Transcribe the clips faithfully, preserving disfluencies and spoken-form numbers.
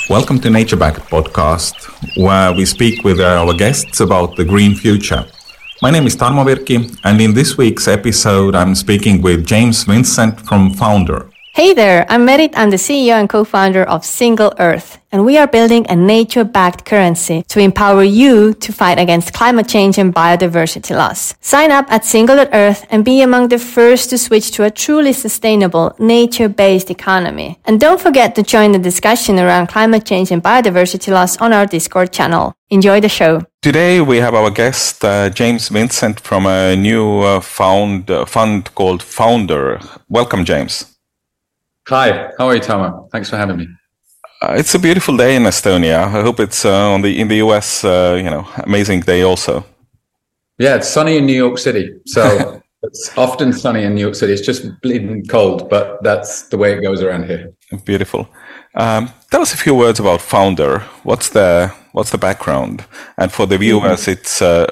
Welcome to NatureBacked podcast, where we speak with our guests about the green future. My name is Tarmo Virki, and in this week's episode, I'm speaking with James Vincent from Founder. Hey there, I'm Merit. I'm the C E O and co-founder of Single Earth, and we are building a nature-backed currency to empower you to fight against climate change and biodiversity loss. Sign up at Single Earth and be among the first to switch to a truly sustainable, nature-based economy. And don't forget to join the discussion around climate change and biodiversity loss on our Discord channel. Enjoy the show. Today we have our guest, uh, James Vincent, from a new uh, found, uh, fund called Founder. Welcome, James. Hi, how are you, Tama? Thanks for having me. Uh, it's a beautiful day in Estonia. I hope it's uh, on the in the U S. Uh, you know, amazing day also. Yeah, it's sunny in New York City. So it's often sunny in New York City. It's just bleeding cold, but that's the way it goes around here. Beautiful. Um, tell us a few words about Founder. What's the what's the background? And for the viewers, mm-hmm. it's uh,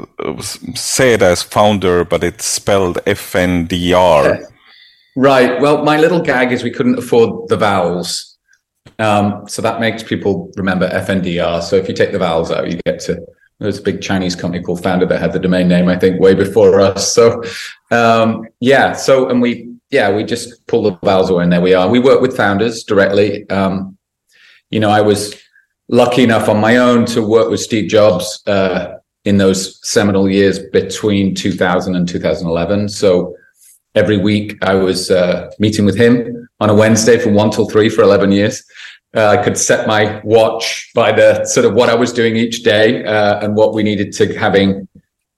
said as Founder, but it's spelled F N D R. Yeah. Right. Well, my little gag is we couldn't afford the vowels. Um, so that makes people remember F N D R. So if you take the vowels out, you get to, there's a big Chinese company called Founder that had the domain name, I think, way before us. So, um, yeah. So, and we, yeah, we just pull the vowels away and there we are. We work with founders directly. Um, you know, I was lucky enough on my own to work with Steve Jobs uh, in those seminal years between two thousand and two thousand eleven. So, every week I was uh, meeting with him on a Wednesday from one till three for eleven years. Uh, I could set my watch by the sort of what I was doing each day uh, and what we needed to having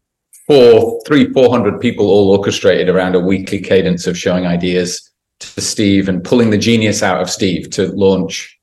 four, three, four hundred people all orchestrated around a weekly cadence of showing ideas to Steve and pulling the genius out of Steve to launch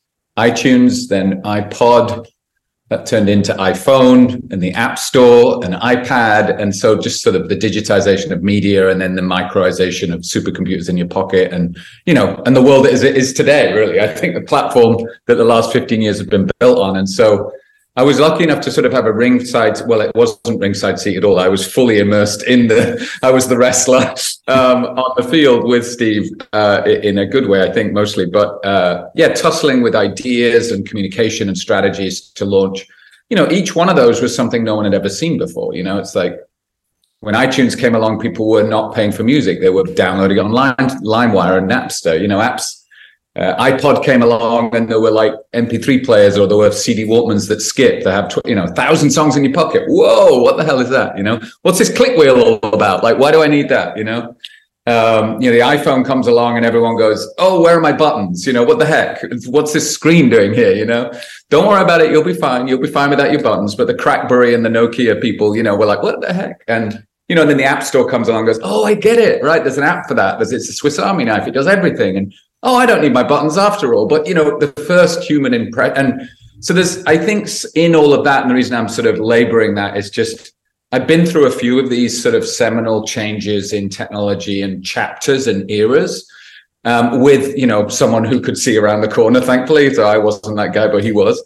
iTunes, then iPod. That turned into iPhone and the App Store and iPad. And so just sort of the digitization of media and then the microization of supercomputers in your pocket and, you know, and the world as it is today, really. I think the platform that the last fifteen years have been built on. And so I was lucky enough to sort of have a ringside, well, it wasn't ringside seat at all. I was fully immersed in the, I was the wrestler um, on the field with Steve uh, in a good way, I think, mostly. But uh, yeah, tussling with ideas and communication and strategies to launch. You know, each one of those was something no one had ever seen before. You know, it's like when iTunes came along, people were not paying for music. They were downloading online, LimeWire and Napster, you know, apps. Uh, iPod came along and there were like M P three players or there were C D Walkmans that skip. They have, tw- you know, a thousand songs in your pocket. Whoa, what the hell is that? You know, what's this click wheel all about? Like, why do I need that? You know, um, you know, the iPhone comes along and everyone goes, oh, where are my buttons? You know, what the heck? What's this screen doing here? You know, don't worry about it. You'll be fine. You'll be fine without your buttons. But the Crackberry and the Nokia people, you know, were like, what the heck? And, you know, and then the App Store comes along and goes, oh, I get it. Right. There's an app for that. There's, it's a Swiss Army knife. It does everything. And, oh, I don't need my buttons after all. But, you know, the first human impression. And so there's, I think in all of that, and the reason I'm sort of laboring that is just, I've been through a few of these sort of seminal changes in technology and chapters and eras um, with, you know, someone who could see around the corner, thankfully. So I wasn't that guy, but he was.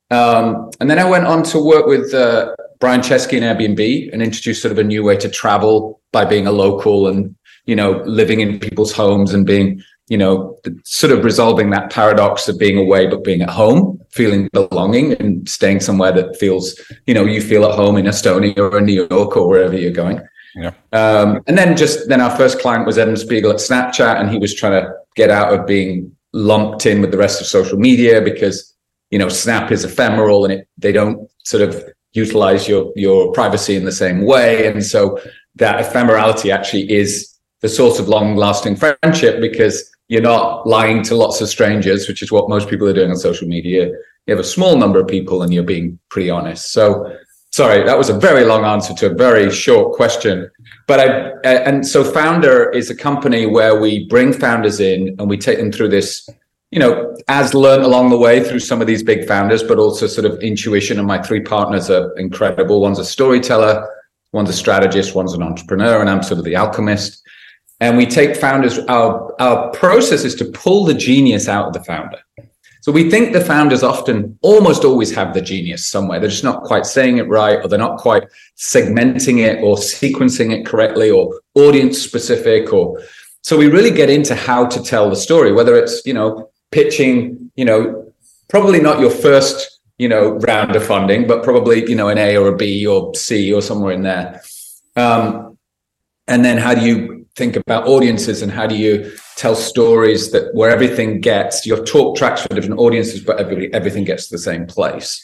Um, and then I went on to work with uh, Brian Chesky and Airbnb and introduced sort of a new way to travel by being a local and, you know, living in people's homes and being, you know, sort of resolving that paradox of being away, but being at home, feeling belonging and staying somewhere that feels, you know, you feel at home in Estonia or in New York or wherever you're going. Yeah. Um, and then just then our first client was Evan Spiegel at Snapchat, and he was trying to get out of being lumped in with the rest of social media because, you know, Snap is ephemeral and it, they don't sort of utilize your, your privacy in the same way. And so that ephemerality actually is the source of long lasting friendship because you're not lying to lots of strangers, which is what most people are doing on social media. You have a small number of people and you're being pretty honest. So, sorry, that was a very long answer to a very short question. But I, and so Founder is a company where we bring founders in and we take them through this, you know, as learned along the way through some of these big founders, but also sort of intuition. And my three partners are incredible. One's a storyteller, one's a strategist, one's an entrepreneur, and I'm sort of the alchemist. And we take founders, our, our process is to pull the genius out of the founder. So we think the founders often almost always have the genius somewhere. They're just not quite saying it right, or they're not quite segmenting it or sequencing it correctly or audience specific. Or so we really get into how to tell the story, whether it's, you know, pitching, you know, probably not your first, you know, round of funding, but probably, you know, an A or a B or C or somewhere in there. Um, and then how do you think about audiences, and how do you tell stories that where everything gets your talk tracks for different audiences, but everybody, everything gets to the same place.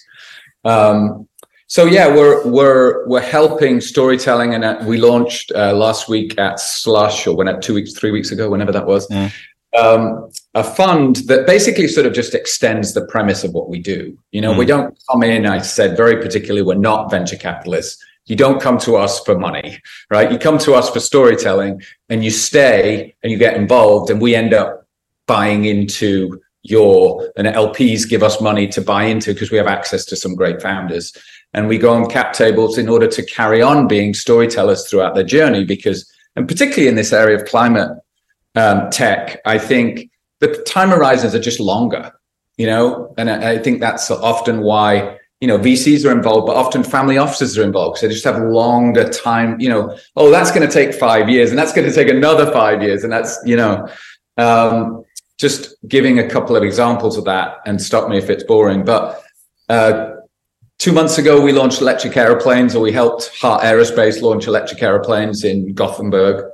Um, so yeah, we're we're we're helping storytelling, and uh, we launched uh, last week at Slush, or when at two weeks, three weeks ago, whenever that was, mm. um, a fund that basically sort of just extends the premise of what we do. You know, mm. we don't come in. I said very particularly, we're not venture capitalists. You don't come to us for money, right? You come to us for storytelling, and you stay and you get involved, and we end up buying into your, and L Ps give us money to buy into because we have access to some great founders. And we go on cap tables in order to carry on being storytellers throughout their journey, because, and particularly in this area of climate um, tech, I think the time horizons are just longer, you know, and I, I think that's often why, you know, V Cs are involved, but often family offices are involved. So they just have longer time, you know, oh, that's going to take five years and that's going to take another five years. And that's, you know, um, just giving a couple of examples of that, and stop me if it's boring. But uh, two months ago, we launched electric airplanes, or we helped Heart Aerospace launch electric airplanes in Gothenburg.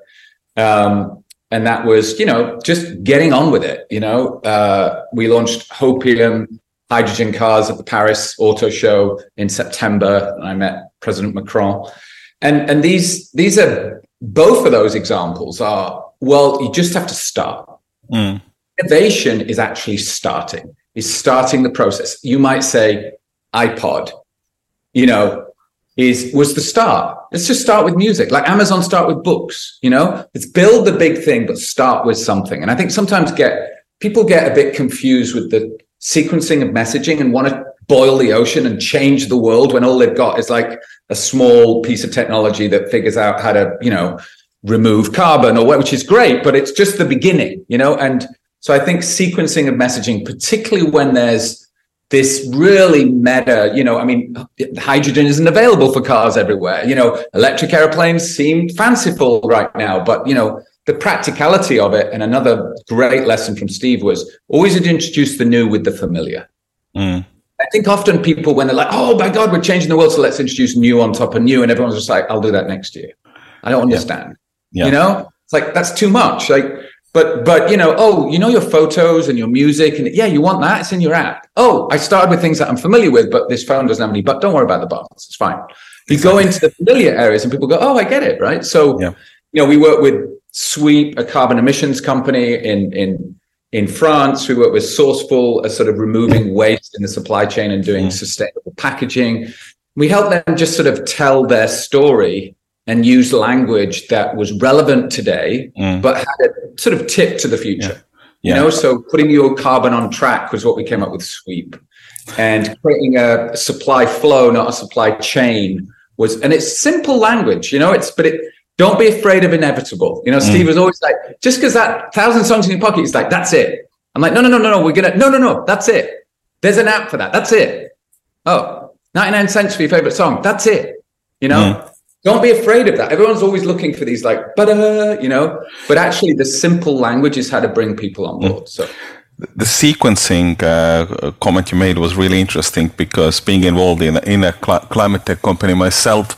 Um, and that was, you know, just getting on with it. You know, uh, we launched Hopium hydrogen cars at the Paris Auto Show in September, and I met President Macron. And, and these, these are, both of those examples are, well, you just have to start. Mm. Innovation is actually starting, is starting the process. You might say iPod, you know, is was the start. Let's just start with music. Like Amazon start with books, you know, let's build the big thing, but start with something. And I think sometimes get people get a bit confused with the sequencing of messaging and want to boil the ocean and change the world when all they've got is like a small piece of technology that figures out how to, you know, remove carbon or what, which is great, but it's just the beginning, you know. And so I think sequencing of messaging, particularly when there's this really meta, you know, I mean, hydrogen isn't available for cars everywhere. You know, electric airplanes seem fanciful right now, but, you know, the practicality of it. And another great lesson from Steve was always introduce the new with the familiar. Mm. I think often people, when they're like, oh my God, we're changing the world, so let's introduce new on top of new. And everyone's just like, I'll do that next year. I don't understand. Yeah. Yeah. You know, it's like, that's too much. Like, But, but, you know, oh, you know, your photos and your music, and yeah, you want that. It's in your app. Oh, I started with things that I'm familiar with, but this phone doesn't have any, but don't worry about the buttons. It's fine. You exactly. go into the familiar areas and people go, oh, I get it. Right. So, yeah. you know, we work with Sweep, a carbon emissions company in, in, in France. We work with Sourceful, a sort of removing waste in the supply chain and doing mm. sustainable packaging. We help them just sort of tell their story and use language that was relevant today, mm. but had a sort of tip to the future. Yeah. Yeah. You know, so putting your carbon on track was what we came up with Sweep, and creating a supply flow, not a supply chain, was, and it's simple language, you know, it's, but it, don't be afraid of inevitable. You know, mm. Steve was always like, just because that thousand songs in your pocket, he's like, that's it. I'm like, no, no, no, no, no, we're going to, no, no, no, that's it. There's an app for that. That's it. Oh, ninety-nine cents for your favorite song. That's it. You know? Mm. Don't be afraid of that. Everyone's always looking for these like, but uh, you know, but actually the simple language is how to bring people on board. So the sequencing uh, comment you made was really interesting, because being involved in, in a cl- climate tech company myself,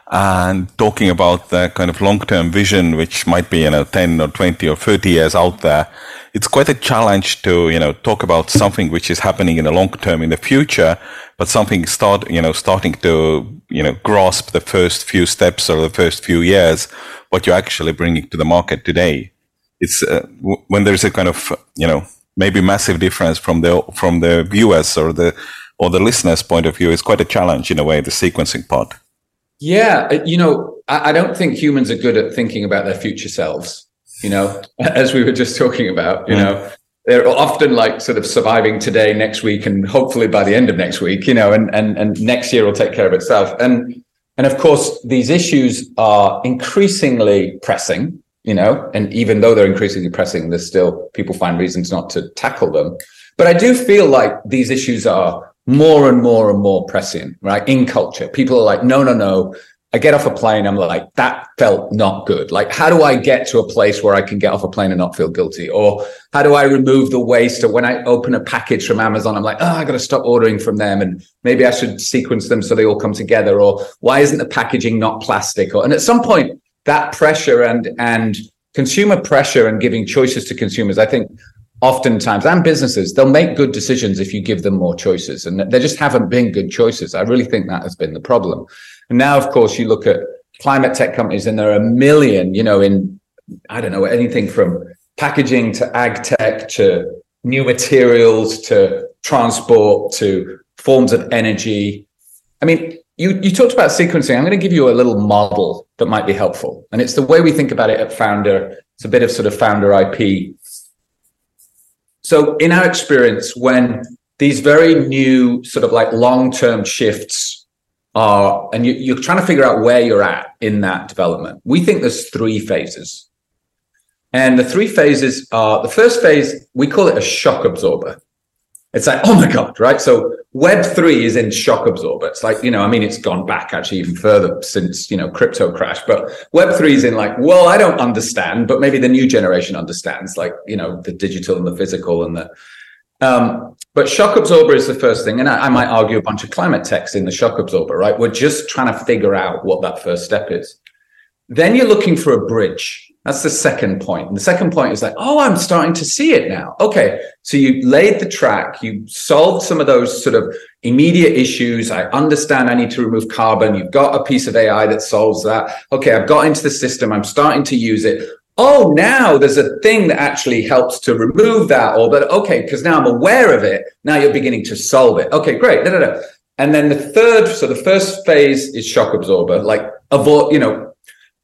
and talking about the kind of long-term vision, which might be, you know, ten or twenty or thirty years out there, it's quite a challenge to, you know, talk about something which is happening in the long term in the future, but something start, you know, starting to, you know, grasp the first few steps or the first few years, what you're actually bringing to the market today. It's uh, w- when there's a kind of, you know, maybe massive difference from the, from the viewers or the, or the listeners' point of view. It's quite a challenge in a way, the sequencing part. Yeah. You know, I, I don't think humans are good at thinking about their future selves, you know, as we were just talking about, you mm. know. They're often like sort of surviving today, next week, and hopefully by the end of next week, you know, and, and, and next year will take care of itself. And, and of course, these issues are increasingly pressing, you know, and even though they're increasingly pressing, there's still people find reasons not to tackle them. But I do feel like these issues are more and more and more pressing, right? In culture, people are like, no, no, no. I get off a plane, I'm like, that felt not good. Like, how do I get to a place where I can get off a plane and not feel guilty? Or how do I remove the waste? Or when I open a package from Amazon, I'm like, oh, I got to stop ordering from them. And maybe I should sequence them so they all come together. Or why isn't the packaging not plastic? Or, and at some point, that pressure and, and consumer pressure and giving choices to consumers, I think oftentimes, and businesses, they'll make good decisions if you give them more choices. And there just haven't been good choices. I really think that has been the problem. And now, of course, you look at climate tech companies and there are a million, you know, in, I don't know, anything from packaging to ag tech to new materials to transport to forms of energy. I mean, you, you talked about sequencing. I'm going to give you a little model that might be helpful. And it's the way we think about it at Founder. It's a bit of sort of founder I P. So in our experience, when these very new sort of like long-term shifts are, and you, you're trying to figure out where you're at in that development, we think there's three phases. And the three phases are, the first phase, we call it a shock absorber. It's like, oh my God, right? So Web three is in shock absorber. It's like, you know, I mean, it's gone back actually even further since, you know, crypto crash, but Web three is in like, well, I don't understand, but maybe the new generation understands, like, you know, the digital and the physical and the, um, but shock absorber is the first thing. And I, I might argue a bunch of climate techs in the shock absorber, right? We're just trying to figure out what that first step is. Then you're looking for a bridge. That's the second point. And the second point is like, oh, I'm starting to see it now. Okay. So you laid the track, you solved some of those sort of immediate issues. I understand I need to remove carbon. You've got a piece of A I that solves that. Okay. I've got into the system. I'm starting to use it. Oh, now there's a thing that actually helps to remove that, or that, okay, because now I'm aware of it. Now you're beginning to solve it. Okay, great. Da, da, da. And then the third, so the first phase is shock absorber, like avoid, you know,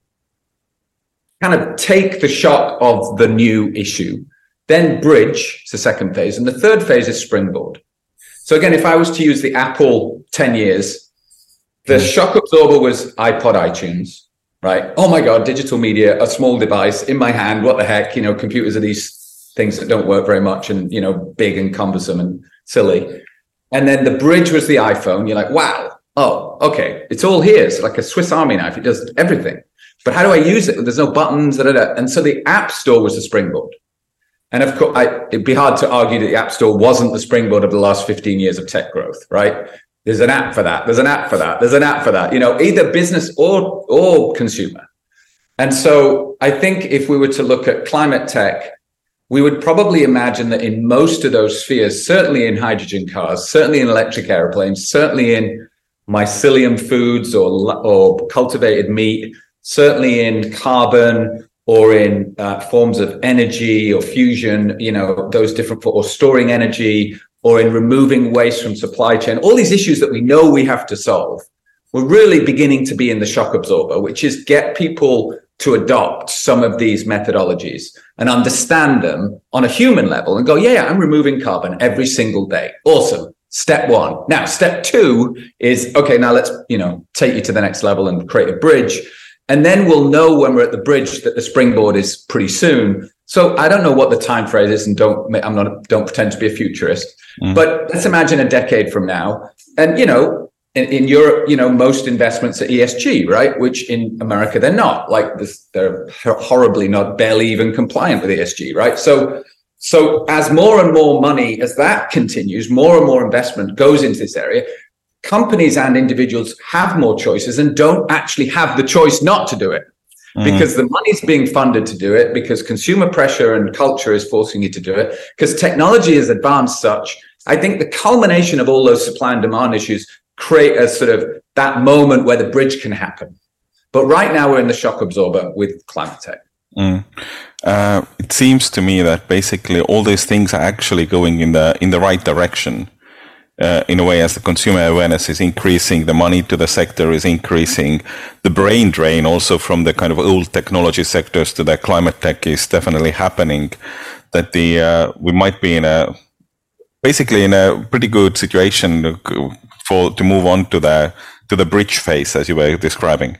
kind of take the shock of the new issue. Then bridge, it's the second phase. And the third phase is springboard. So again, if I was to use the Apple ten years, the mm. shock absorber was iPod, iTunes. Right. Oh my God, digital media, a small device in my hand. What the heck? You know, computers are these things that don't work very much and, you know, big and cumbersome and silly. And then the bridge was the iPhone. You're like, wow. Oh, okay. It's all here. It's like a Swiss Army knife. It does everything. But how do I use it? There's no buttons. Da, da, da. And so the App Store was the springboard. And of course, I, it'd be hard to argue that the App Store wasn't the springboard of the last fifteen years of tech growth, right? There's an app for that. There's an app for that. There's an app for that, you know, either business or, or consumer. And so I think if we were to look at climate tech, we would probably imagine that in most of those spheres, certainly in hydrogen cars, certainly in electric airplanes, certainly in mycelium foods or, or cultivated meat, certainly in carbon or in uh, forms of energy or fusion, you know, those different, or storing energy, or in removing waste from supply chain, all these issues that we know we have to solve, we're really beginning to be in the shock absorber, which is get people to adopt some of these methodologies and understand them on a human level and go, yeah, yeah, I'm removing carbon every single day. Awesome. Step one. Now, step two is, okay, now let's, you know, take you to the next level and create a bridge. And then we'll know when we're at the bridge that the springboard is pretty soon. So I don't know what the time phrase is, and don't I'm not don't pretend to be a futurist. Mm. But let's imagine a decade from now, and you know, in, in Europe, you know, most investments are E S G, right? Which in America they're not. Like this, they're horribly not, barely even compliant with E S G, right? So, so as more and more money, as that continues, more and more investment goes into this area. Companies and individuals have more choices and don't actually have the choice not to do it. Because the money's being funded to do it, because consumer pressure and culture is forcing you to do it, because technology is advanced such. I think the culmination of all those supply and demand issues create a sort of that moment where the bridge can happen. But right now we're in the shock absorber with climate tech. Mm. Uh, it seems to me that basically all these things are actually going in the in the right direction. Uh, in a way, as the consumer awareness is increasing, the money to the sector is increasing, the brain drain also from the kind of old technology sectors to the climate tech is definitely happening, that the uh, we might be in a basically in a pretty good situation for to move on to the to the bridge phase, as you were describing.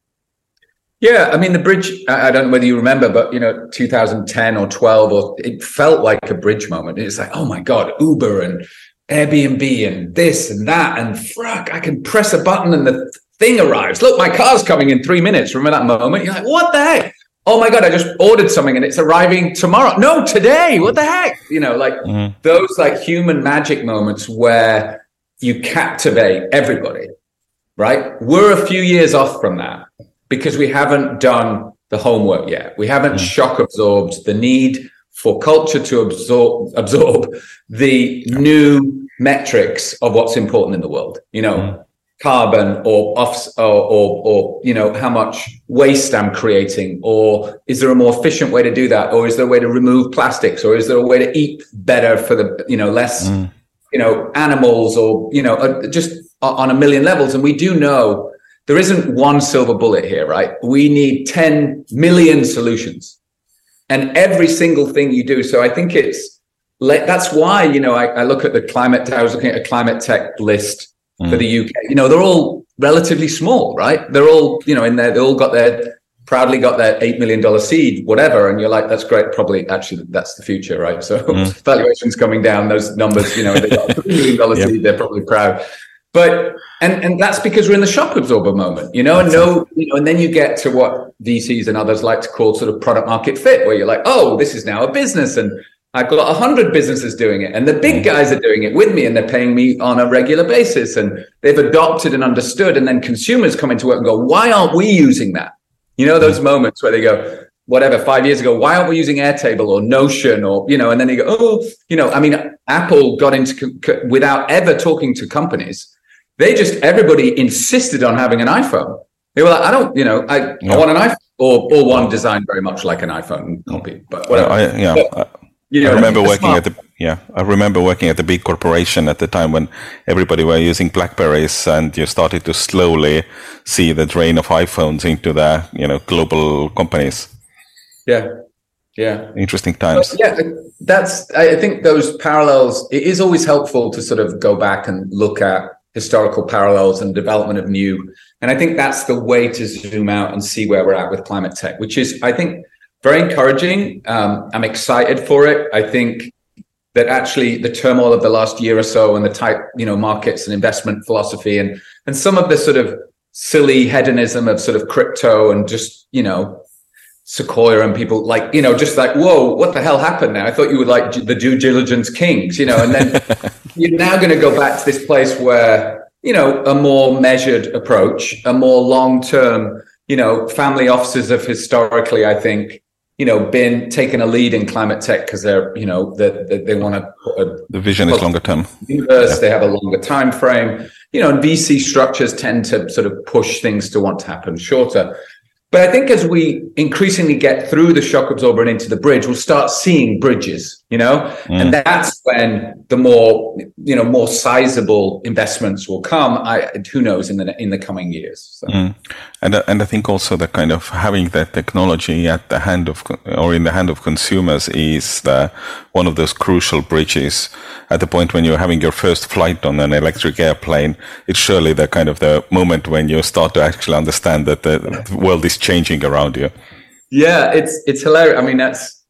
Yeah, I mean, the bridge, I don't know whether you remember, but, you know, two thousand ten or twelve, or it felt like a bridge moment. It's like, oh my God, Uber and Airbnb and this and that, and fuck, I can press a button and the thing arrives. Look, my car's coming in three minutes. Remember that moment? You're like, what the heck? Oh my God, I just ordered something and it's arriving tomorrow. No, today. What the heck? You know, like mm-hmm. those like human magic moments where you captivate everybody, right? We're a few years off from that because we haven't done the homework yet. We haven't mm-hmm. shock absorbed the need for culture to absorb absorb the new metrics of what's important in the world. You know, mm-hmm. carbon or off or, or or you know how much waste I'm creating, or is there a more efficient way to do that, or is there a way to remove plastics, or is there a way to eat better for the you know less mm. you know animals, or you know uh, just on a million levels. And we do know there isn't one silver bullet here, right? We need ten million solutions, and every single thing you do. So I think it's that's why you know I, I look at the climate. I was looking at a climate tech list for the U K. You know, they're all relatively small, right? They're all, you know, in there, they all got their, proudly got their eight million dollars seed, whatever. And you're like, that's great. Probably, actually, that's the future, right? So mm. valuations coming down, those numbers, you know, they got a three million dollars yep. seed, they're probably proud. But, and and that's because we're in the shock absorber moment, you know, and no, you know, and then you get to what V Cs and others like to call sort of product market fit, where you're like, oh, this is now a business, and I've got a hundred businesses doing it, and the big guys are doing it with me, and they're paying me on a regular basis, and they've adopted and understood. And then consumers come into work and go, why aren't we using that? You know, those moments where they go, whatever, five years ago, why aren't we using Airtable or Notion, or, you know, and then they go, oh, you know, I mean, Apple got into, without ever talking to companies, they just, everybody insisted on having an iPhone. They were like, I don't, you know, I, yeah. I want an iPhone, or, or one designed very much like an iPhone copy, but whatever. I, yeah. But, You know, I remember working smart. at the yeah. I remember working at the big corporation at the time when everybody were using BlackBerries, and you started to slowly see the drain of iPhones into the you know global companies. Yeah, yeah. Interesting times. But yeah, that's. I think those parallels. It is always helpful to sort of go back and look at historical parallels and development of new. And I think that's the way to zoom out and see where we're at with climate tech, which is, I think, very encouraging. Um, I'm excited for it. I think that actually the turmoil of the last year or so, and the tight, you know, markets and investment philosophy, and and some of the sort of silly hedonism of sort of crypto and just, you know, Sequoia and people like, you know, just like, whoa, what the hell happened now? I thought you were like the due diligence kings, you know, and then you're now going to go back to this place where, you know, a more measured approach, a more long-term, you know, family offices have historically, I think, you know, been taking a lead in climate tech because they're, you know, that they, they want to put a, the vision is longer term. Universe, yeah. They have a longer time frame, you know, and V C structures tend to sort of push things to want to happen shorter. But I think as we increasingly get through the shock absorber and into the bridge, we'll start seeing bridges, you know, mm. and that's when the more, you know, more sizable investments will come. I, who knows in the in the coming years. So. Mm. And and I think also that kind of having that technology at the hand of or in the hand of consumers is the, one of those crucial bridges. At the point when you're having your first flight on an electric airplane, it's surely the kind of the moment when you start to actually understand that the, the world is changing around you. Yeah, it's it's hilarious. I mean, that's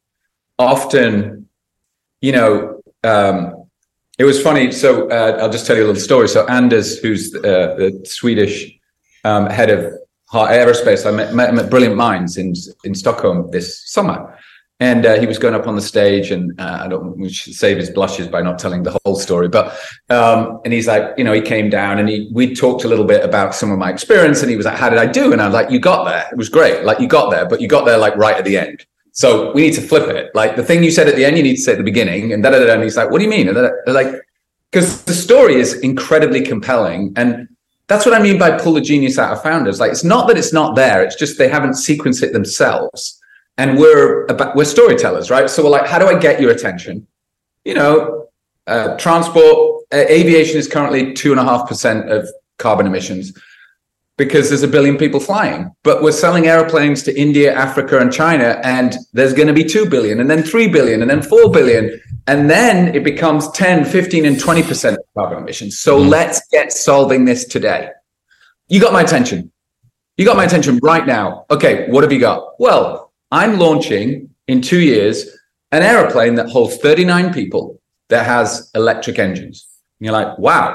often, you know, um, it was funny. So uh, I'll just tell you a little story. So Anders, who's uh, the Swedish um, head of aerospace, I met, met him at Brilliant Minds in in Stockholm this summer. And uh, he was going up on the stage, and uh, I don't we should save his blushes by not telling the whole story. But um, and he's like, you know, he came down and he we talked a little bit about some of my experience, and he was like, "How did I do?" And I was like, "You got there. It was great. Like you got there, but you got there like right at the end. So we need to flip it. Like the thing you said at the end, you need to say at the beginning." And da da da. And he's like, "What do you mean?" And they're like, because the story is incredibly compelling, and that's what I mean by pull the genius out of founders. Like it's not that it's not there; it's just they haven't sequenced it themselves. And we're about, we're storytellers, right? So we're like, how do I get your attention? You know, uh, transport, uh, aviation is currently two and a half percent of carbon emissions because there's a billion people flying. But we're selling airplanes to India, Africa, and China, and there's going to be two billion, and then three billion, and then four billion, and then it becomes ten, fifteen, and twenty percent of carbon emissions. So mm. let's get solving this today. You got my attention. You got my attention right now. Okay, what have you got? Well, I'm launching in two years an airplane that holds thirty-nine people that has electric engines. And you're like, wow,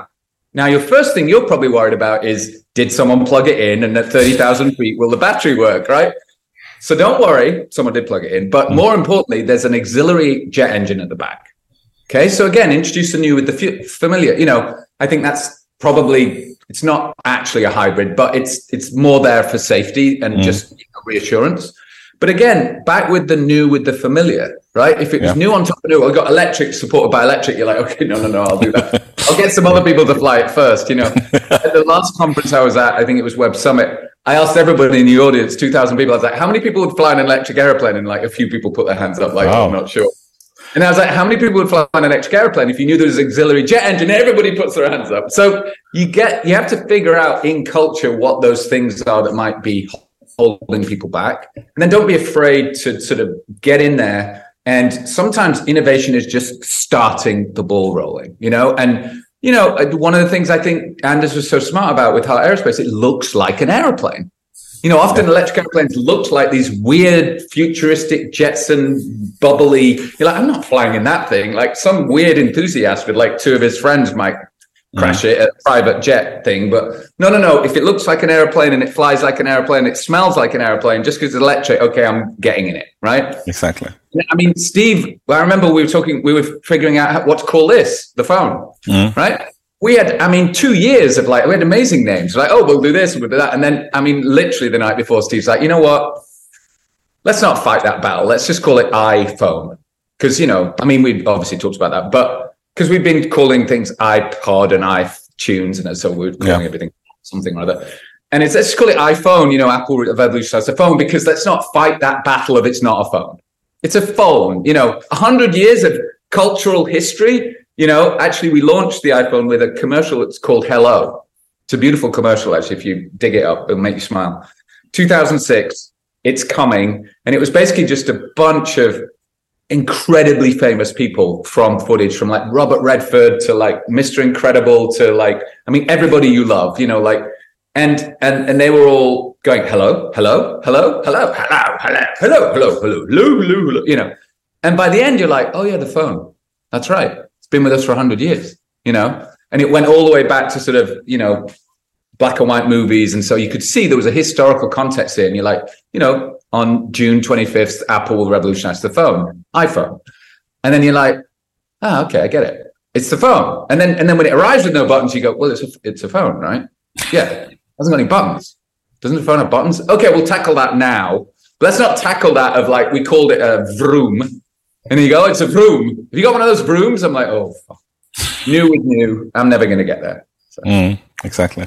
Now, your first thing you're probably worried about is, did someone plug it in? And at thirty thousand feet, will the battery work, right? So don't worry, someone did plug it in. But more importantly, there's an auxiliary jet engine at the back. Okay, so again, introduce the new with the familiar. You know, I think that's probably, it's not actually a hybrid, but it's it's more there for safety and mm. just, you know, reassurance. But again, back with the new with the familiar, right? If it was yeah. new on top of new, I got electric supported by electric, you're like, okay, no, no, no, I'll do that. I'll get some other people to fly it first, you know. At the last conference I was at, I think it was Web Summit, I asked everybody in the audience, two thousand people, I was like, how many people would fly an electric airplane? And like a few people put their hands up, like, wow. oh, I'm not sure. And I was like, how many people would fly an electric airplane if you knew there was an auxiliary jet engine? Everybody puts their hands up. So you get, you have to figure out in culture what those things are that might be holding people back. And then don't be afraid to sort of get in there. And sometimes innovation is just starting the ball rolling, you know? And, you know, one of the things I think Anders was so smart about with Heart Aerospace, it looks like an airplane. You know, often yeah. electric airplanes look like these weird, futuristic, Jetson, bubbly. You're like, I'm not flying in that thing. Like some weird enthusiast with like two of his friends might crash mm. it at a private jet thing. But no, no, no. If it looks like an airplane and it flies like an airplane, it smells like an airplane, just because it's electric, okay, I'm getting in it, right? Exactly. I mean, Steve, I remember we were talking, we were figuring out what to call this, the phone, mm. right? We had, I mean, two years of like, we had amazing names. Like, oh, we'll do this, we'll do that. And then, I mean, literally the night before, Steve's like, you know what? Let's not fight that battle. Let's just call it iPhone. Because, you know, I mean, we obviously talked about that, but because we've been calling things iPod and iTunes, and so we're calling yeah. everything something or other. And it's, let's just call it iPhone, you know, Apple revolutionized the phone, because let's not fight that battle of it's not a phone. It's a phone, you know, a hundred years of cultural history. You know, actually, we launched the iPhone with a commercial. It's called Hello. It's a beautiful commercial, actually. If you dig it up, it'll make you smile. two thousand six, It's Coming. And it was basically just a bunch of incredibly famous people from footage, from like Robert Redford to like Mister Incredible to like, I mean, everybody you love, you know, like, and and and they were all going, hello, hello, hello, hello, hello, hello, hello, hello, hello, hello, hello, hello, you know. And by the end, you're like, oh, yeah, the phone. That's right. Been with us for a hundred years, you know, and it went all the way back to sort of, you know, black and white movies. And so you could see there was a historical context here. And you're like, you know, on June twenty-fifth, Apple will revolutionize the phone, iPhone. And then you're like, oh, okay, I get it. It's the phone. And then, and then when it arrives with no buttons, you go, well, it's a, it's a phone, right? Yeah. It hasn't got any buttons. Doesn't the phone have buttons? Okay, we'll tackle that now. But let's not tackle that of like, we called it a vroom. And you go, oh, it's a vroom. Have you got one of those brooms? I'm like, oh, fuck. New with new. I'm never going to get there. So. Mm, exactly.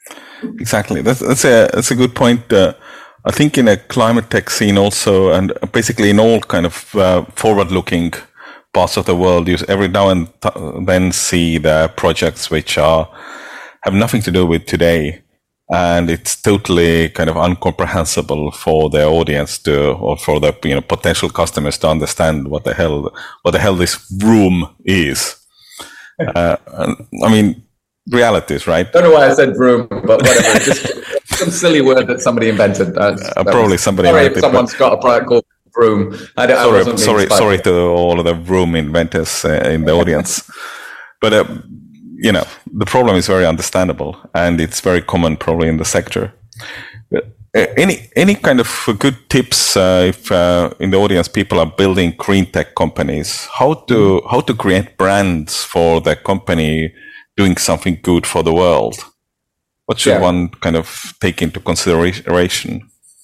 Exactly. That's that's a that's a good point. Uh, I think in a climate tech scene also, and basically in all kind of uh, forward-looking parts of the world, you every now and th- then see the projects which are have nothing to do with today. And it's totally kind of incomprehensible for the audience to, or for the, you know, potential customers to understand what the hell, what the hell this room is. Uh, I mean, realities, right? I don't know why I said room, but whatever. Just some silly word that somebody invented. Uh, uh, probably was, somebody sorry invented. If someone's got a product called room. I don't, sorry, I sorry, sorry to all of the room inventors uh, in the audience. But, uh, you know, the problem is very understandable, and it's very common probably in the sector. Uh, any any kind of good tips uh, if uh, in the audience people are building green tech companies, how to mm. how to create brands for the company doing something good for the world? What should yeah. one kind of take into consideration?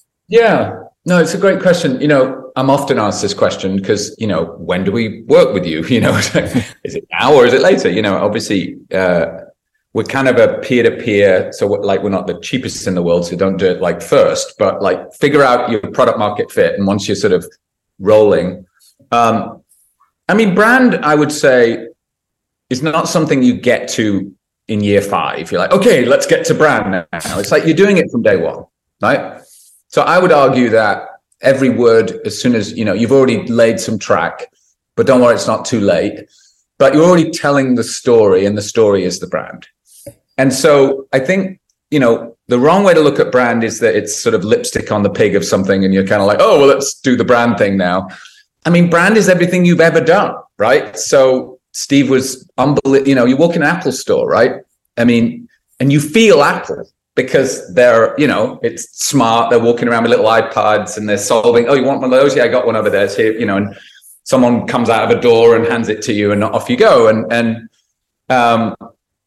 Yeah, no, it's a great question. You know, I'm often asked this question because, you know, when do we work with you? You know, is it now or is it later? You know, obviously, uh, we're kind of a peer-to-peer. So we're, like, we're not the cheapest in the world. So don't do it like first, but like figure out your product market fit. And once you're sort of rolling, um, I mean, brand, I would say, is not something you get to in year five. You're like, okay, let's get to brand now. It's like you're doing it from day one, right? So I would argue that every word, as soon as, you know, you've already laid some track, but don't worry, it's not too late. But you're already telling the story, and the story is the brand. And so I think, you know, the wrong way to look at brand is that it's sort of lipstick on the pig of something, and you're kind of like, oh, well, let's do the brand thing now. I mean, brand is everything you've ever done, right? So Steve was unbelievable. You know, you walk in an Apple store, right? I mean, and you feel Apple because they're, you know, it's smart. They're walking around with little iPads and they're solving, oh, you want one of those? Yeah, I got one over there. It's here, you know, and someone comes out of a door and hands it to you and off you go. And, and, um,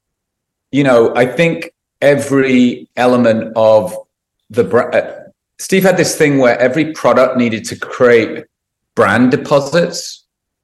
you know, I think every element of the brand, uh, Steve had this thing where every product needed to create brand deposits.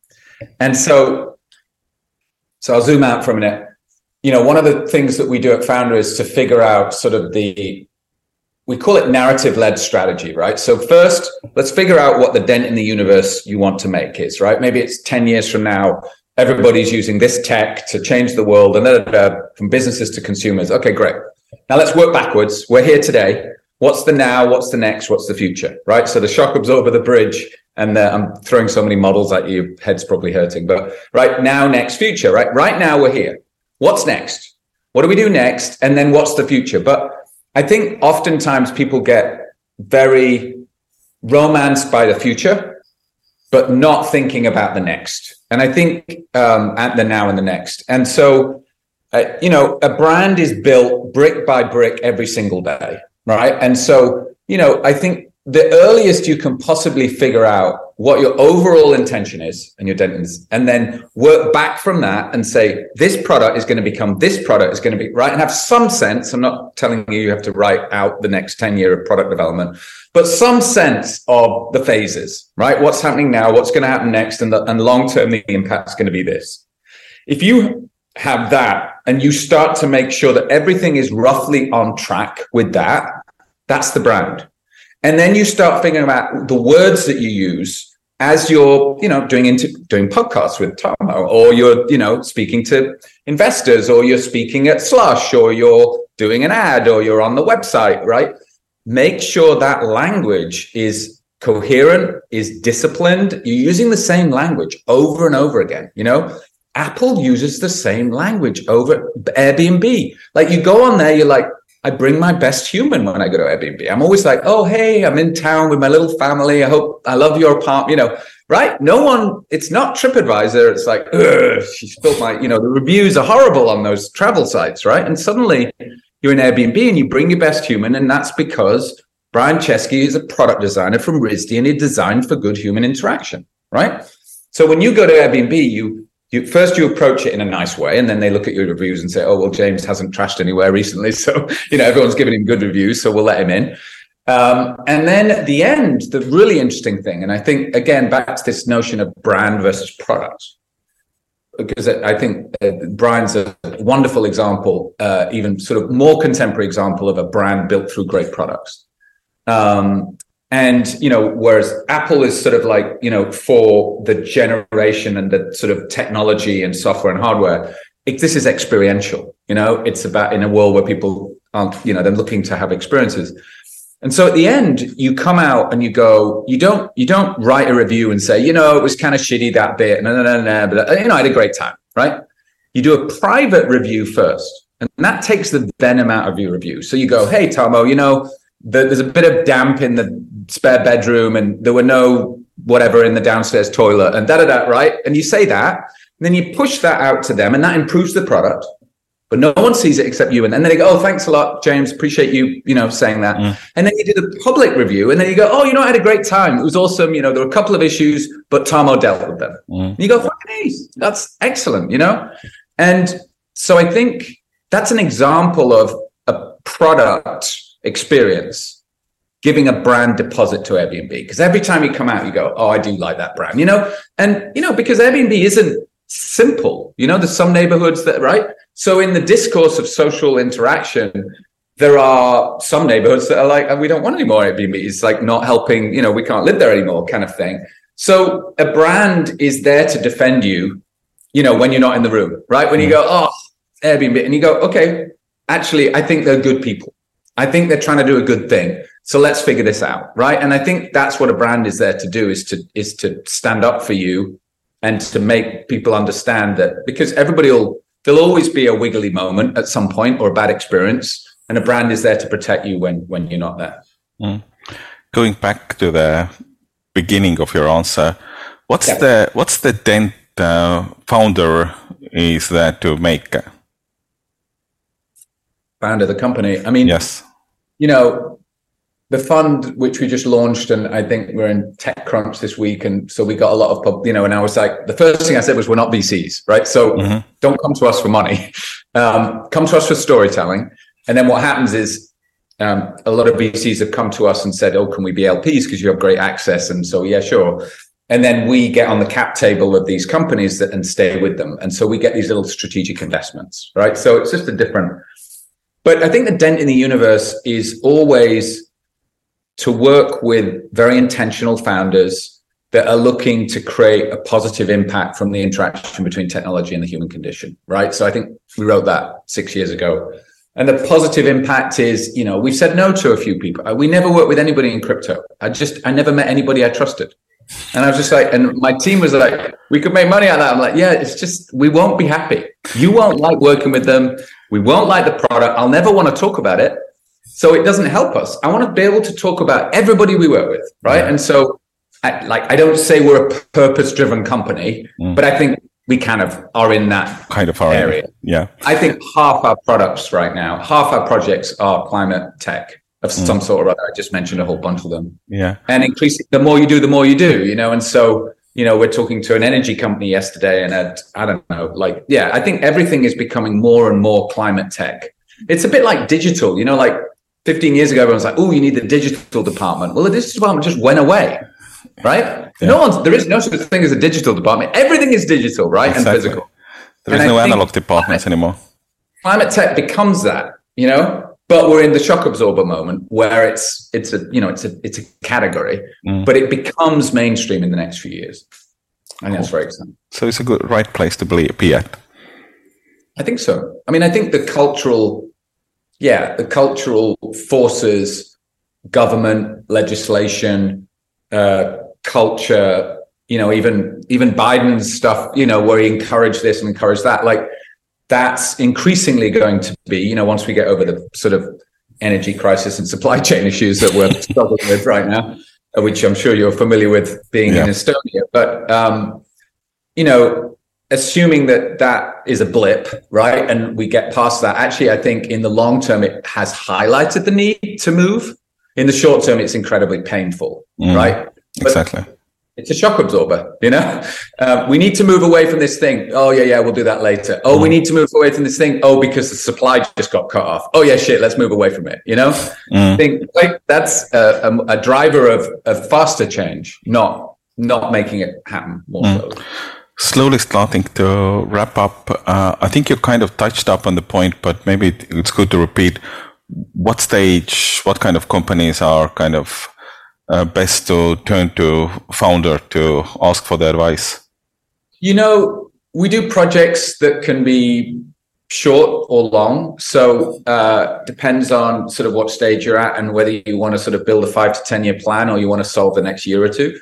And so, so I'll zoom out for a minute. You know, one of the things that we do at Founder is to figure out sort of the, we call it narrative-led strategy, right? So first, let's figure out what the dent in the universe you want to make is, right? Maybe it's ten years from now, everybody's using this tech to change the world, and da, da, da, from businesses to consumers. Okay, great. Now let's work backwards. We're here today. What's the now? What's the next? What's the future, right? So the shock absorber, the bridge, and the, I'm throwing so many models at you, your head's probably hurting, but right now, next, future, right? Right now we're here. What's next? What do we do next? And then what's the future? But I think oftentimes people get very romanced by the future, but not thinking about the next. And I think um, at the now and the next. And so, uh, you know, a brand is built brick by brick every single day, right? And so, you know, I think the earliest you can possibly figure out what your overall intention is and your dentist, and then work back from that and say, this product is going to become, this product is going to be, right? And have some sense. I'm not telling you you have to write out the next ten year of product development, but some sense of the phases, right? What's happening now, what's going to happen next, and, the, and long-term, the impact is going to be this. If you have that and you start to make sure that everything is roughly on track with that, that's the brand. And then you start figuring out the words that you use as you're, you know, doing into doing podcasts with Tamo, or you're, you know, speaking to investors, or you're speaking at Slush, or you're doing an ad, or you're on the website, right? Make sure that language is coherent, is disciplined. You're using the same language over and over again. You know, Apple uses the same language over Airbnb. Like, you go on there, you're like, I bring my best human when I go to Airbnb. I'm always like, oh, hey, I'm in town with my little family. I hope I love your apartment, you know, right? No one, it's not TripAdvisor. It's like, ugh, she spilled my, you know, the reviews are horrible on those travel sites, right? And suddenly you're in Airbnb and you bring your best human. And that's because Brian Chesky is a product designer from R I S D, and he designed for good human interaction, right? So when you go to Airbnb, you, You, first, you approach it in a nice way, and then they look at your reviews and say, oh, well, James hasn't trashed anywhere recently. So, you know, everyone's giving him good reviews, so we'll let him in. Um, and then at the end, the really interesting thing, and I think, again, back to this notion of brand versus product, because I think uh, Brian's a wonderful example, uh, even sort of more contemporary example of a brand built through great products. Um, And, you know, whereas Apple is sort of like, you know, for the generation and the sort of technology and software and hardware, it, this is experiential, you know, it's about in a world where people aren't, you know, they're looking to have experiences. And so at the end, you come out and you go, you don't, you don't write a review and say, you know, it was kind of shitty that bit, no, no, no, no, but, you know, I had a great time, right? You do a private review first, and that takes the venom out of your review. So you go, hey, Tomo, you know, the, there's a bit of damp in the spare bedroom, and there were no whatever in the downstairs toilet, and da da da, right? And you say that, and then you push that out to them, and that improves the product, but no one sees it except you. And then they go, oh, thanks a lot, James, appreciate you, you know, saying that. Mm. And then you do the public review, and then you go, oh, you know, I had a great time. It was awesome. You know, there were a couple of issues, but Tomo dealt with them. Mm. And you go, fucking ace, that's excellent, you know? And so I think that's an example of a product experience giving a brand deposit to Airbnb, because every time you come out, you go, oh, I do like that brand, you know? And, you know, because Airbnb isn't simple, you know, there's some neighborhoods that, right? So in the discourse of social interaction, there are some neighborhoods that are like, oh, we don't want any more Airbnb. It's like not helping, you know, we can't live there anymore kind of thing. So a brand is there to defend you, you know, when you're not in the room, right? When you go, oh, Airbnb, and you go, okay, actually, I think they're good people. I think they're trying to do a good thing. So let's figure this out, right? And I think that's what a brand is there to do, is to is to stand up for you and to make people understand that, because everybody will, there'll always be a wiggly moment at some point, or a bad experience, and a brand is there to protect you when when you're not there. Mm. Going back to the beginning of your answer, what's yeah. the what's the dent uh, Founder is there to make? founded the company. I mean, yes, you know, the fund which we just launched, and I think we're in TechCrunch this week, and so we got a lot of pub, you know. And I was like, the first thing I said was, we're not V Cs, right? So mm-hmm. don't come to us for money, um, come to us for storytelling. And then what happens is, um, a lot of V Cs have come to us and said, "Oh, can we be L Ps because you have great access?" And so, yeah, sure. And then we get on the cap table of these companies that, and stay with them. And so we get these little strategic investments, right? So it's just a different. But I think the dent in the universe is always to work with very intentional founders that are looking to create a positive impact from the interaction between technology and the human condition, right? So I think we wrote that six years ago. And the positive impact is, you know, we've said no to a few people. We never worked with anybody in crypto. I just, I never met anybody I trusted. And I was just like, and my team was like, we could make money out of that. I'm like, yeah, it's just, we won't be happy. You won't like working with them. We won't like the product. I'll never want to talk about it. So it doesn't help us. I want to be able to talk about everybody we work with, right? Yeah. And so, I, like, I don't say we're a purpose-driven company, mm. but I think we kind of are in that kind of area. Yeah. I think half our products right now, half our projects are climate tech of mm. some sort or other. I just mentioned a whole bunch of them. Yeah. And increasing, the more you do, the more you do, you know? And so, you know, we're talking to an energy company yesterday, and at, I don't know, like, yeah, I think everything is becoming more and more climate tech. It's a bit like digital, you know, like fifteen years ago, everyone was like, oh, you need the digital department. Well, the digital department just went away, right? Yeah. No one's, there is no such thing as a digital department. Everything is digital, right? Exactly. And physical. There is and no analog departments anymore. Climate tech becomes that, you know, but we're in the shock absorber moment where it's, it's a, you know, it's a, it's a category, mm. but it becomes mainstream in the next few years. I think cool. That's very exciting. So it's a good, right place to be at. I think so. I mean, I think the cultural, yeah, the cultural forces, government, legislation, uh, culture, you know, even even Biden's stuff, you know, where he encouraged this and encouraged that, like that's increasingly going to be, you know, once we get over the sort of energy crisis and supply chain issues that we're struggling with right now, which I'm sure you're familiar with being yeah. in Estonia. But, um, you know, assuming that that is a blip, right, and we get past that, actually, I think in the long term, it has highlighted the need to move. In the short term, it's incredibly painful, mm, right? But exactly. It's a shock absorber, you know? Uh, we need to move away from this thing. Oh, yeah, yeah, we'll do that later. Oh, mm. we need to move away from this thing. Oh, because the supply just got cut off. Oh, yeah, shit, let's move away from it, you know? Mm. I think like, that's a, a, a driver of, of faster change, not, not making it happen more mm. slowly. Slowly starting to wrap up. Uh, I think you kind of touched up on the point, but maybe it's good to repeat. What stage, what kind of companies are kind of uh, best to turn to founder to ask for the advice? You know, we do projects that can be short or long. So uh, depends on sort of what stage you're at and whether you want to sort of build a five to ten year plan or you want to solve the next year or two.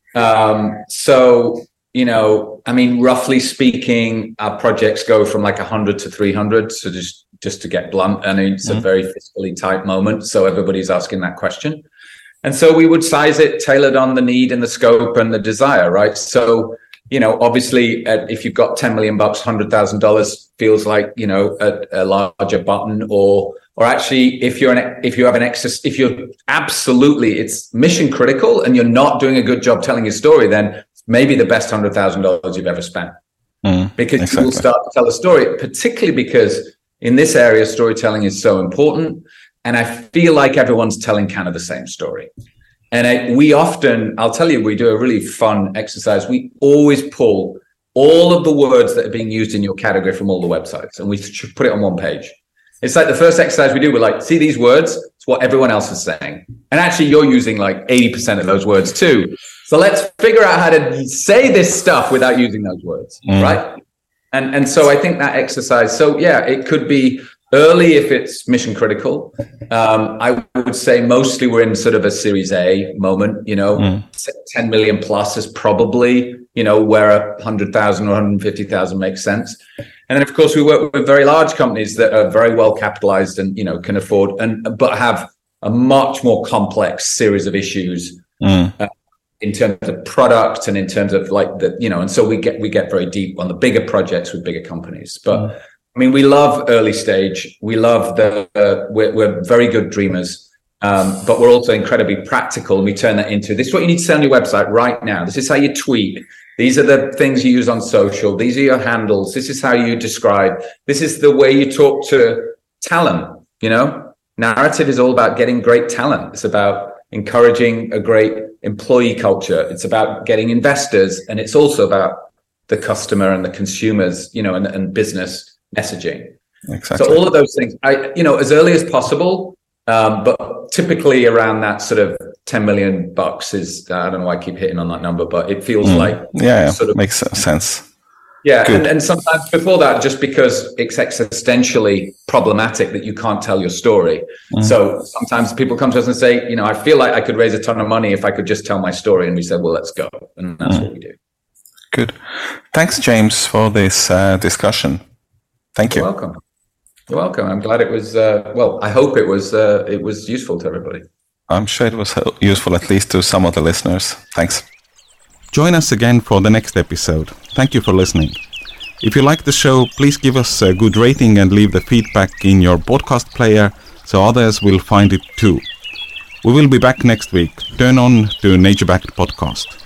Um, so You know, I mean, roughly speaking, our projects go from like one hundred to three hundred. So just, just to get blunt, and it's mm-hmm. a very fiscally tight moment. So everybody's asking that question. And so we would size it tailored on the need and the scope and the desire, right? So, you know, obviously, uh, if you've got ten million bucks, one hundred thousand dollars feels like, you know, a, a larger button, or or actually, if you're an if you have an excess, if you're absolutely, it's mission critical and you're not doing a good job telling your story, then maybe the best one hundred thousand dollars you've ever spent. Mm, because exactly. you will start to tell a story, particularly because in this area, storytelling is so important. And I feel like everyone's telling kind of the same story. And I, we often, I'll tell you, we do a really fun exercise. We always pull all of the words that are being used in your category from all the websites, and we should put it on one page. It's like the first exercise we do, we're like, see these words? It's what everyone else is saying. And actually, you're using like eighty percent of those words too. So let's figure out how to say this stuff without using those words, mm. right? And and so I think that exercise, so yeah, it could be early if it's mission critical. Um, I would say mostly we're in sort of a Series A moment, you know, mm. ten million plus is probably, you know, where a one hundred thousand or one hundred fifty thousand makes sense. And then, of course, we work with very large companies that are very well capitalized and, you know, can afford and but have a much more complex series of issues mm. uh, in terms of product and in terms of like the, you know, and so we get we get very deep on the bigger projects with bigger companies. But mm. I mean, we love early stage. We love the, uh, we're, we're very good dreamers, um, but we're also incredibly practical. And we turn that into, this is what you need to say on your website right now. This is how you tweet. These are the things you use on social. These are your handles. This is how you describe. This is the way you talk to talent. You know, narrative is all about getting great talent. It's about encouraging a great employee culture. It's about getting investors. And it's also about the customer and the consumers, you know, and, and business messaging. Exactly. So all of those things, I, you know, as early as possible. Um, but typically around that sort of ten million bucks is, uh, I don't know why I keep hitting on that number, but it feels mm. like yeah, sort of makes sense. Yeah. And, and sometimes before that, just because it's existentially problematic that you can't tell your story. Mm. So sometimes people come to us and say, you know, I feel like I could raise a ton of money if I could just tell my story. And we said, well, let's go. And that's mm. what we do. Good. Thanks, James, for this uh, discussion. Thank you. You're welcome. You're welcome. I'm glad it was, uh, well, I hope it was uh, it was useful to everybody. I'm sure it was useful at least to some of the listeners. Thanks. Join us again for the next episode. Thank you for listening. If you like the show, please give us a good rating and leave the feedback in your podcast player so others will find it too. We will be back next week. Turn on to Nature Backed Podcast.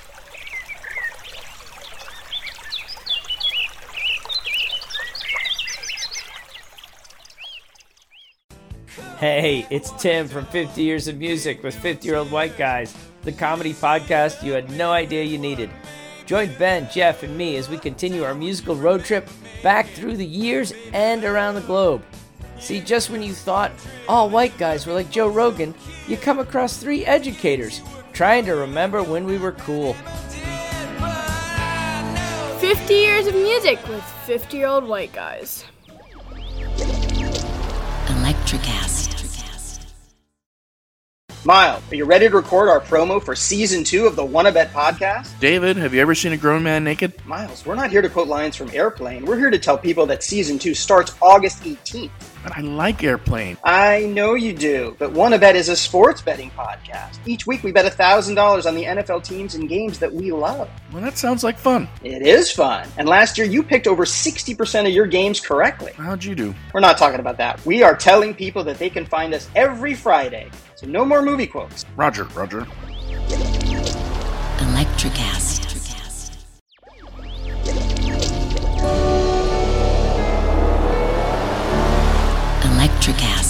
Hey, it's Tim from fifty Years of Music with fifty-Year-Old White Guys, the comedy podcast you had no idea you needed. Join Ben, Jeff, and me as we continue our musical road trip back through the years and around the globe. See, just when you thought all white guys were like Joe Rogan, you come across three educators trying to remember when we were cool. fifty Years of Music with fifty-Year-Old White Guys. Electricast. Miles, are you ready to record our promo for season two of the Wannabet podcast? David, have you ever seen a grown man naked? Miles, we're not here to quote lines from Airplane. We're here to tell people that season two starts August eighteenth. But I like Airplane. I know you do, but Wannabet is a sports betting podcast. Each week we bet one thousand dollars on the N F L teams and games that we love. Well, that sounds like fun. It is fun. And last year you picked over sixty percent of your games correctly. How'd you do? We're not talking about that. We are telling people that they can find us every Friday. So no more movie quotes. Roger, Roger. Electricast. Electricast.